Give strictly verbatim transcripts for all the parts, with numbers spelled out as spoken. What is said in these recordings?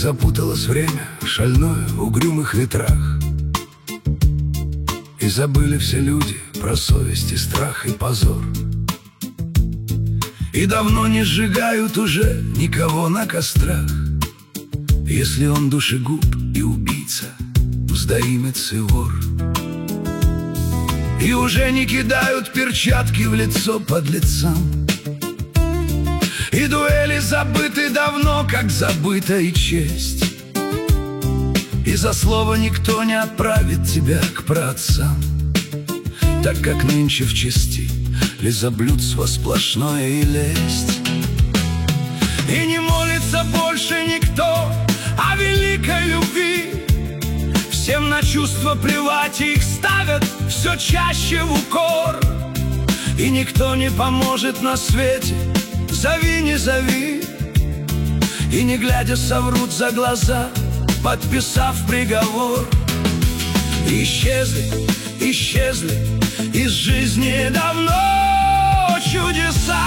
запуталось время, шальное в угрюмых ветрах. И забыли все люди про совесть и страх и позор. И давно не сжигают уже никого на кострах. Если он душегуб и убийца, вздоимец и вор. И уже не кидают перчатки в лицо подлецам. И дуэли забыты давно, как забыта и честь. И за слово никто не отправит тебя к праотцам, так как нынче в чести лизоблюдство сплошное и лесть. И не молится больше никто о великой любви. Всем на чувства плевать, и их ставят все чаще в укор. И никто не поможет на свете, зови, не зови. И не глядя соврут за глаза, подписав приговор. И исчезли, исчезли из жизни давно чудеса.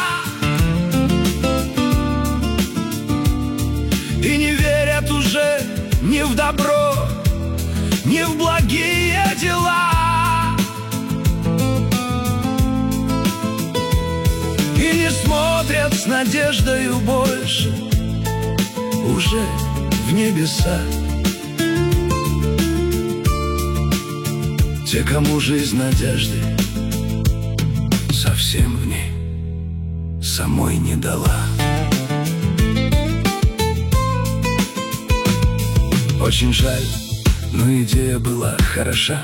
И не верят уже ни в добро, ни в благие дела. И не смотрят с надеждою больше уже в небеса. Те, кому жизнь надежды совсем в ней самой не дала. Очень жаль, но идея была хороша,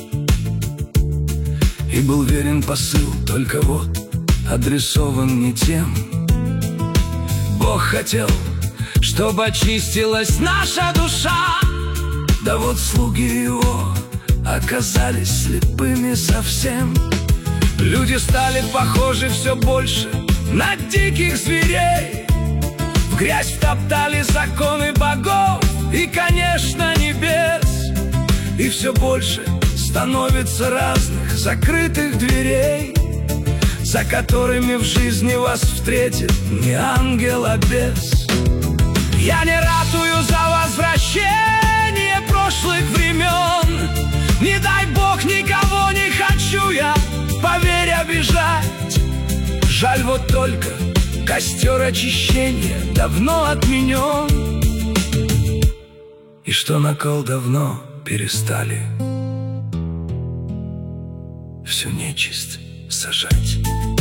и был верен посыл, только вот адресован не тем. Бог хотел, чтобы очистилась наша душа. Да вот слуги его оказались слепыми совсем. Люди стали похожи все больше на диких зверей. В грязь втоптали законы богов и, конечно, небес. И все больше становится разных закрытых дверей, за которыми в жизни вас встретит не ангел, а бес. Я не ратую за возвращение прошлых времен. Не дай Бог, никого не хочу я, поверь, обижать. Жаль вот только, костер очищения давно отменен, и что на кол давно перестали всю нечисть сажать.